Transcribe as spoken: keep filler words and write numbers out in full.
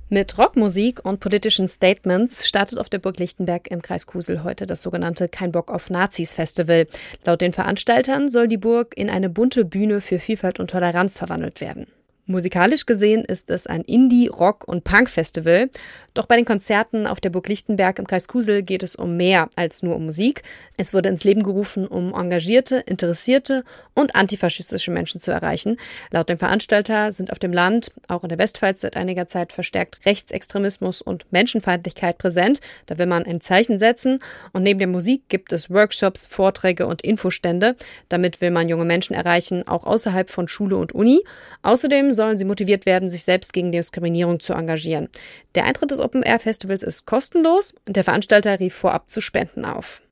Mit Rockmusik und politischen Statements startet auf der Burg Lichtenberg im Kreis Kusel heute das sogenannte Kein Bock auf Nazis Festival. Laut den Veranstaltern soll die Burg in eine bunte Bühne für Vielfalt und Toleranz verwandelt werden. Musikalisch gesehen ist es ein Indie-, Rock- und Punk-Festival. Doch bei den Konzerten auf der Burg Lichtenberg im Kreis Kusel geht es um mehr als nur um Musik. Es wurde ins Leben gerufen, um engagierte, interessierte und antifaschistische Menschen zu erreichen. Laut dem Veranstalter sind auf dem Land, auch in der Westpfalz, seit einiger Zeit verstärkt Rechtsextremismus und Menschenfeindlichkeit präsent. Da will man ein Zeichen setzen. Und neben der Musik gibt es Workshops, Vorträge und Infostände. Damit will man junge Menschen erreichen, auch außerhalb von Schule und Uni. Außerdem sollen sie motiviert werden, sich selbst gegen Diskriminierung zu engagieren. Der Eintritt des Open-Air-Festivals ist kostenlos und der Veranstalter rief vorab zu Spenden auf.